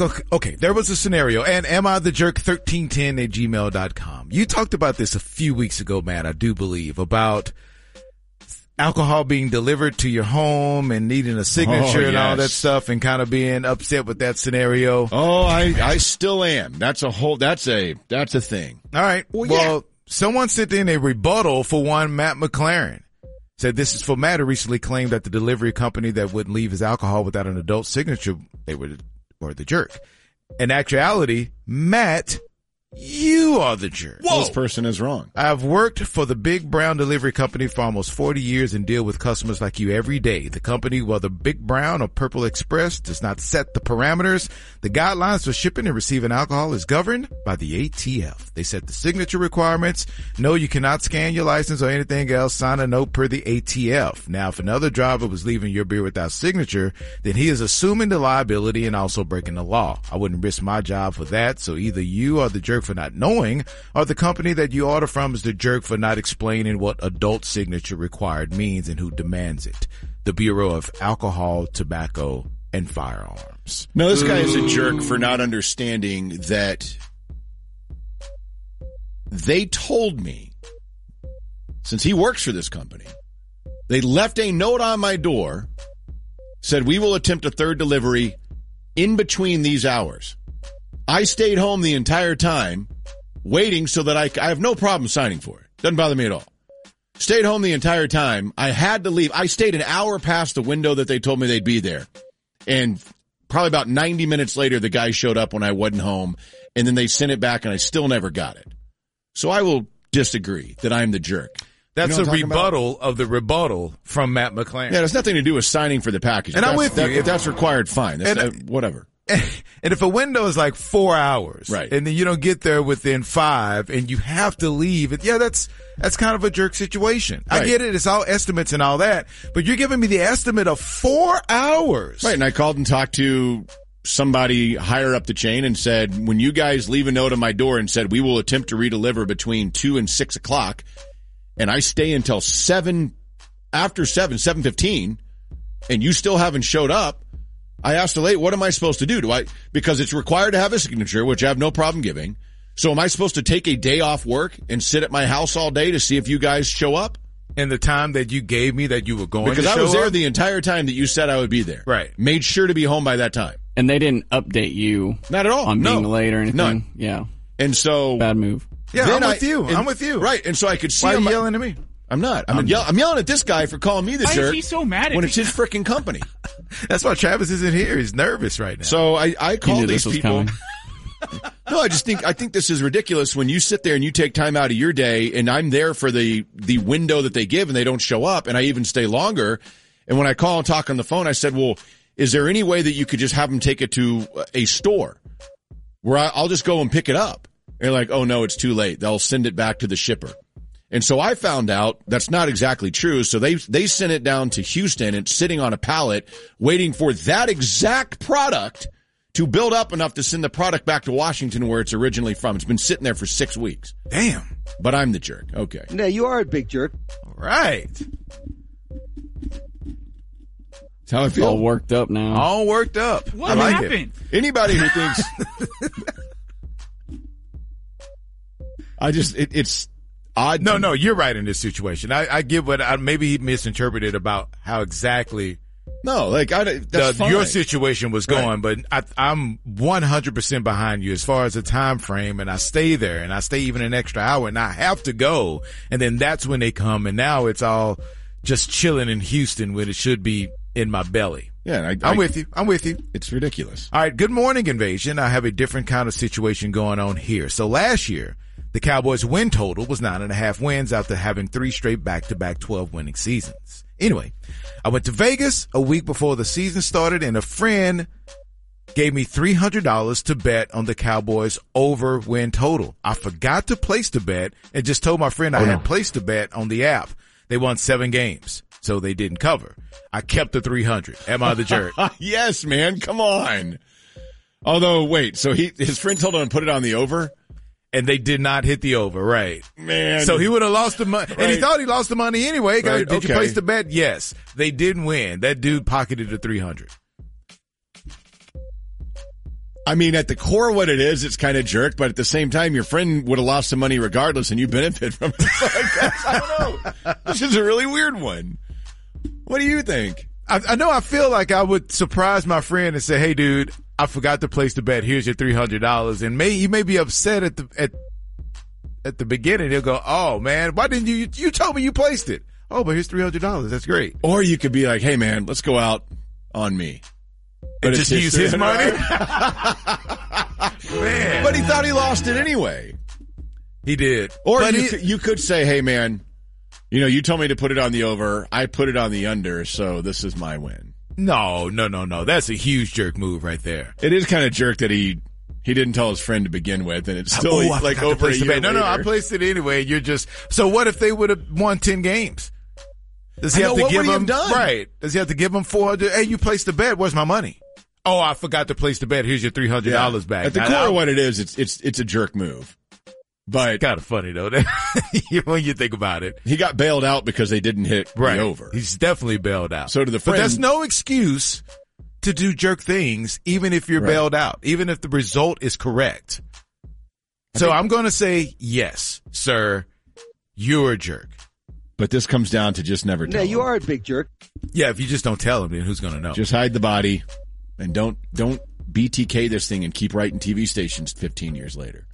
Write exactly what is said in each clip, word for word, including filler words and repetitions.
okay, there was a scenario, and am I the jerk thirteen ten at gmail dot com. You talked about this a few weeks ago, Matt, I do believe, about alcohol being delivered to your home and needing a signature oh, and all yes. that stuff and kind of being upset with that scenario. Oh, I, I still am. That's a whole, that's a, that's a thing. All right. Well, well yeah. someone sent in a rebuttal for one Matt McLaren. Said this is for Matt, who recently claimed that the delivery company that wouldn't leave his alcohol without an adult signature, they were, were the jerk. In actuality, Matt, you are the jerk. Whoa. This person is wrong. I've worked for the Big Brown Delivery Company for almost forty years and deal with customers like you every day. The company, whether Big Brown or Purple Express, does not set the parameters. The guidelines for shipping and receiving alcohol is governed by the A T F. They set the signature requirements. No, you cannot scan your license or anything else. Sign a note per the A T F. Now, if another driver was leaving your beer without signature, then he is assuming the liability and also breaking the law. I wouldn't risk my job for that. So either you are the jerk for not knowing, or the company that you order from is the jerk for not explaining what adult signature required means and who demands it. The Bureau of Alcohol, Tobacco, and Firearms. No, this guy is a jerk for not understanding that they told me, since he works for this company, they left a note on my door, said we will attempt a third delivery in between these hours. I stayed home the entire time waiting so that I, I have no problem signing for it. Doesn't bother me at all. Stayed home the entire time. I had to leave. I stayed an hour past the window that they told me they'd be there. And probably about ninety minutes later, the guy showed up when I wasn't home. And then they sent it back and I still never got it. So I will disagree that I'm the jerk. That's you know a rebuttal about? of the rebuttal from Matt McLaren. Yeah, it has nothing to do with signing for the package. And if I'm with that, you. If that's required, fine. That's, and, uh, whatever. And if a window is like four hours, right, and then you don't get there within five, and you have to leave, yeah, that's that's kind of a jerk situation. Right. I get it; it's all estimates and all that, but you're giving me the estimate of four hours, right? And I called and talked to somebody higher up the chain and said, when you guys leave a note on my door and said we will attempt to redeliver between two and six o'clock, and I stay until seven, after seven, seven fifteen, and you still haven't showed up. I asked the lady, what am I supposed to do? Do I, because it's required to have a signature, which I have no problem giving. So am I supposed to take a day off work and sit at my house all day to see if you guys show up? In the time that you gave me that you were going because to show up? Because I was there up? the entire time that you said I would be there. Right. Made sure to be home by that time. And they didn't update you. Not at all. On being no. late or anything. None. Yeah. And so. Bad move. Yeah, I'm with I, you. And, I'm with you. Right. And so I could see. Why are you my, yelling at me? I'm not. I'm, I'm, yell, I'm yelling at this guy for calling me the Why jerk. Why is he so mad at when me? it's his freaking company? That's why Travis isn't here. He's nervous right now. So I, I called these people. Coming. No, I just think I think this is ridiculous when you sit there and you take time out of your day, and I'm there for the the window that they give, and they don't show up, and I even stay longer. And when I call and talk on the phone, I said, "Well, is there any way that you could just have them take it to a store where I, I'll just go and pick it up?" And they're like, "Oh no, it's too late. They'll send it back to the shipper." And so I found out that's not exactly true. So they they sent it down to Houston. It's sitting on a pallet waiting for that exact product to build up enough to send the product back to Washington where it's originally from. It's been sitting there for six weeks. Damn. But I'm the jerk. Okay. Yeah, you are a big jerk. All right. That's how I feel. All worked up now. All worked up. What I like happened? It. Anybody who thinks... I just, it, it's odd. No, no, you're right in this situation. I, I get what, I, maybe he misinterpreted about how exactly... No, like I, that's the, your situation was going, right. but I, I'm one hundred percent behind you as far as the time frame, and I stay there, and I stay even an extra hour, and I have to go, and then that's when they come, and now it's all just chilling in Houston when it should be in my belly. Yeah, I, I'm I, with you. I'm with you. It's ridiculous. All right, good morning, Invasion. I have a different kind of situation going on here. So last year, the Cowboys' win total was nine and a half wins after having three straight back-to-back twelve winning seasons. Anyway, I went to Vegas a week before the season started, and a friend gave me three hundred dollars to bet on the Cowboys over win total. I forgot to place the bet and just told my friend I oh, had no. placed the bet on the app. They won seven games, so they didn't cover. I kept the three hundred. Am I the jerk? Yes, man. Come on. Although, wait, so he his friend told him to put it on the over? And they did not hit the over, right? Man. So he would have lost the money. Right. And he thought he lost the money anyway. Right. Did okay. you place the bet? Yes. They didn't win. That dude pocketed the three hundred. I mean, at the core, what it is, it's kind of jerk, but at the same time, your friend would have lost some money regardless, and you benefit from it. So I guess, I don't know. This is a really weird one. What do you think? I, I know I feel like I would surprise my friend and say, hey, dude, I forgot to place the bet. Here's your three hundred dollars. And may, he may be upset at the, at, at the beginning. He'll go, oh, man, why didn't you, you, you told me you placed it. Oh, but here's three hundred dollars. That's great. Or you could be like, hey, man, let's go out on me. But and just use his money? Man. But he thought he lost it anyway. He did. Or but you, he, could, you could say, hey, man, you know, you told me to put it on the over. I put it on the under, so this is my win. No, no, no, no. That's a huge jerk move right there. It is kind of jerk that he he didn't tell his friend to begin with, and it's still oh, like over a year No, later. no, I placed it anyway. You're just – so what if they would have won ten games? Does he I have know, to what give would he him – have done? right. Does he have to give him four hundred? Hey, you placed the bet. Where's my money? Oh, I forgot to place the bet. Here's your three hundred dollars yeah. back. At the I, core I, of what it is, it's it's it's a jerk move. But kind of funny though when you think about it. He got bailed out because they didn't hit right. the over. He's definitely bailed out. So to the friend, but that's no excuse to do jerk things, even if you're right. bailed out, even if the result is correct. I so I'm going to say yes, sir. You're a jerk. But this comes down to just never tell Yeah, him. you are a big jerk. Yeah, if you just don't tell him, then who's going to know? Just hide the body and don't don't B T K this thing and keep writing T V stations fifteen years later.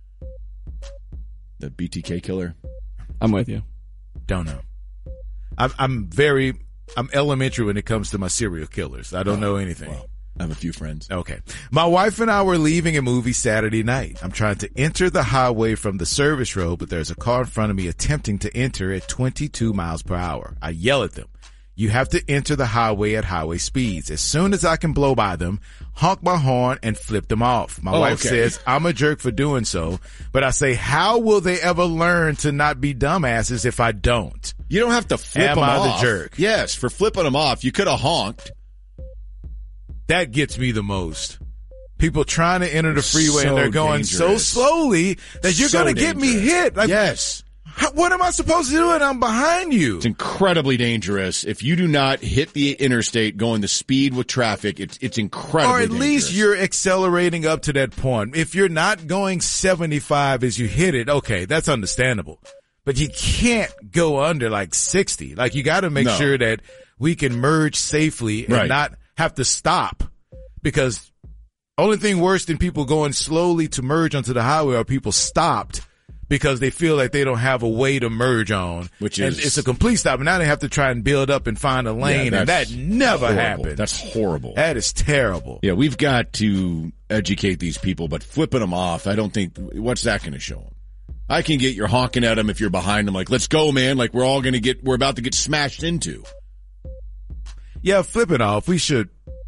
The B T K killer? I'm with you. Don't know. I'm, I'm very, I'm elementary when it comes to my serial killers. I don't oh, know anything. Well, I have a few friends. Okay. My wife and I were leaving a movie Saturday night. I'm trying to enter the highway from the service road, but there's a car in front of me attempting to enter at twenty-two miles per hour. I yell at them. You have to enter the highway at highway speeds. As soon as I can blow by them, honk my horn and flip them off. My oh, wife okay. says I'm a jerk for doing so, but I say, how will they ever learn to not be dumbasses if I don't? You don't have to flip Am them I off. the jerk? Yes, for flipping them off, you could have honked. That gets me the most. People trying to enter the freeway so and they're going dangerous. so slowly that you're so going to get me hit. Like, yes. How, what am I supposed to do? And I'm behind you. It's incredibly dangerous. If you do not hit the interstate going the speed with traffic, it's it's incredibly Or at dangerous. least you're accelerating up to that point. If you're not going seventy-five as you hit it, okay, that's understandable. But you can't go under like sixty. Like you got to make no. sure that we can merge safely and right. not have to stop, because only thing worse than people going slowly to merge onto the highway are people stopped because they feel like they don't have a way to merge on. Which and is, it's a complete stop. And now they have to try and build up and find a lane. Yeah, and that never horrible. happens. That's horrible. That is terrible. Yeah, we've got to educate these people, but flipping them off, I don't think, what's that going to show them? I can get you're honking at them if you're behind them, like, let's go, man. Like, we're all going to get, we're about to get smashed into. Yeah, flip it off. We should,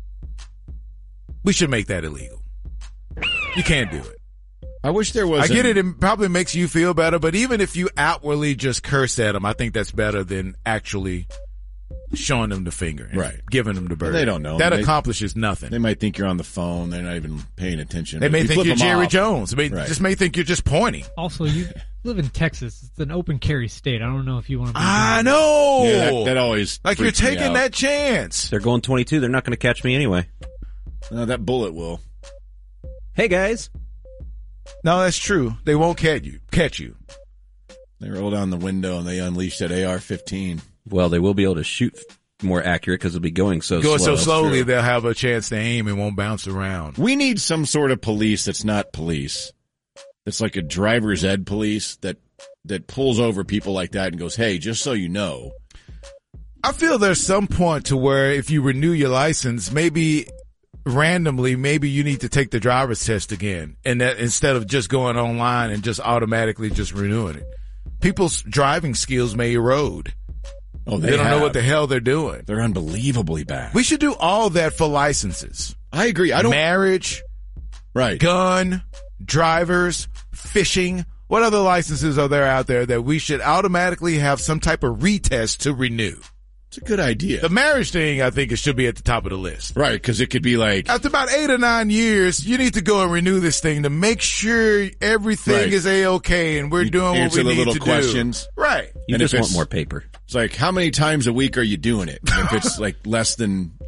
we should make that illegal. You can't do it. I wish there was. I get it. It probably makes you feel better, but even if you outwardly just curse at them, I think that's better than actually showing them the finger and right. giving them the bird. They don't know. That they, accomplishes nothing. They might think you're on the phone. They're not even paying attention. They may you think you're Jerry off, Jones. They may, right. just may think you're just pointing. Also, you live in Texas. It's an open carry state. I don't know if you want to be I know. Yeah, that, that always like you're taking taking that chance. They're going twenty-two. They're not going to catch me anyway. No, that bullet will. Hey, guys. No, that's true. They won't catch you. Catch you. They roll down the window and they unleash that A R fifteen. Well, they will be able to shoot more accurate because they'll be going so Going slow. so slowly, they'll have a chance to aim and won't bounce around. We need some sort of police that's not police. That's like a driver's ed police that that pulls over people like that and goes, hey, just so you know. I feel there's some point to where if you renew your license, maybe randomly, maybe you need to take the driver's test again, and that instead of just going online and just automatically just renewing it. People's driving skills may erode. Oh, they, they don't have. know what the hell they're doing. They're unbelievably bad. We should do all that for licenses. I agree. I don't marriage, right? Gun, drivers, fishing. What other licenses are there out there that we should automatically have some type of retest to renew? It's a good idea. The marriage thing, I think it should be at the top of the list. Right, because it could be like... After about eight or nine years, you need to go and renew this thing to make sure everything right. is A-okay and we're you doing what we the need little to questions. do. Right. You and just if want more paper. It's like, how many times a week are you doing it? And if it's like less than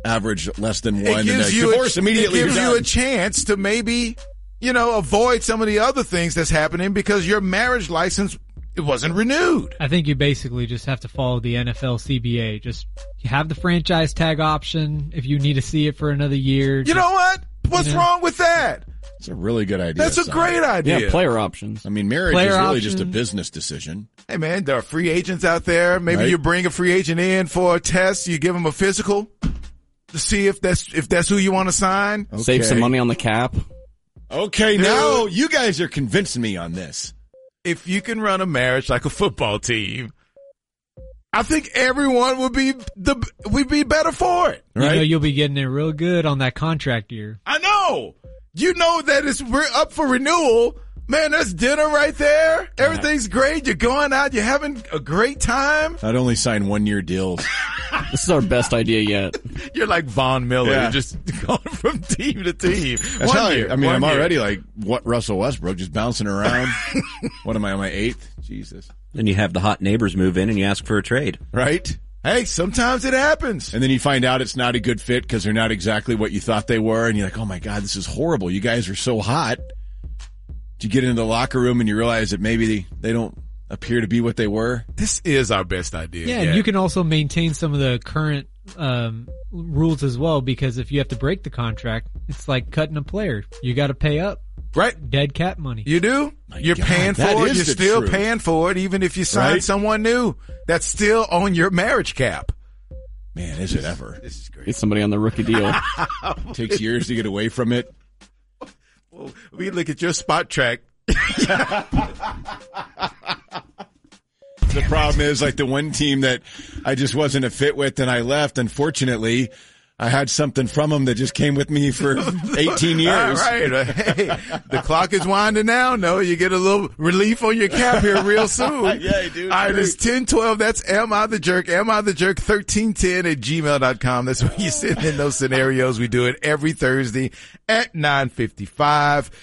average less than It one, and gives a you divorce a, immediately. It gives you're you a done. chance to maybe, you know, avoid some of the other things that's happening because your marriage license, it wasn't renewed. I think you basically just have to follow the N F L C B A. Just you have the franchise tag option if you need to see it for another year. You Just- know what? What's you know. wrong with that? It's a really good idea. That's a son. great idea. Yeah, player options. I mean, marriage Player is really options. just a business decision. Hey man, there are free agents out there. Maybe Right. you bring a free agent in for a test. You give them a physical to see if that's if that's who you want to sign. Save some Okay. money on the cap. Okay, now you guys are convincing me on this. If you can run a marriage like a football team, I think everyone would be the we'd be better for it. You Right? know you'll be getting it real good on that contract year. I know. You know that it's we're up for renewal. Man, there's dinner right there. Everything's great. You're going out. You're having a great time. I'd only sign one-year deals. This is our best idea yet. You're like Von Miller. Yeah. You're just going from team to team. That's One how I, year, I mean, one I'm year. already like what Russell Westbrook, just bouncing around. What am I on my eighth? Jesus. Then you have the hot neighbors move in and you ask for a trade. Right? Hey, sometimes it happens. And then you find out it's not a good fit because they're not exactly what you thought they were. And you're like, oh my God, this is horrible. You guys are so hot. You get into the locker room and you realize that maybe they, they don't appear to be what they were. This is our best idea. Yeah, and you can also maintain some of the current um, rules as well because if you have to break the contract, it's like cutting a player. You got to pay up. Right? Dead cat money. You do. My You're God, paying that for it. is You're the still truth. paying for it, even if you sign Right? someone new. That's still on your marriage cap. Man, is it ever? This is great. Get somebody on the rookie deal. Takes years to get away from it. Well, we look at your spot track. The problem is, like, the one team that I just wasn't a fit with and I left, unfortunately, I had something from them that just came with me for eighteen years. All right. Uh, Hey, the clock is winding down. No, you get a little relief on your cap here real soon. Yeah, dude. All right, it's ten twelve. That's Am I the Jerk? Am I the Jerk? thirteen ten at gmail dot com. That's where you send in those scenarios. We do it every Thursday at nine fifty-five.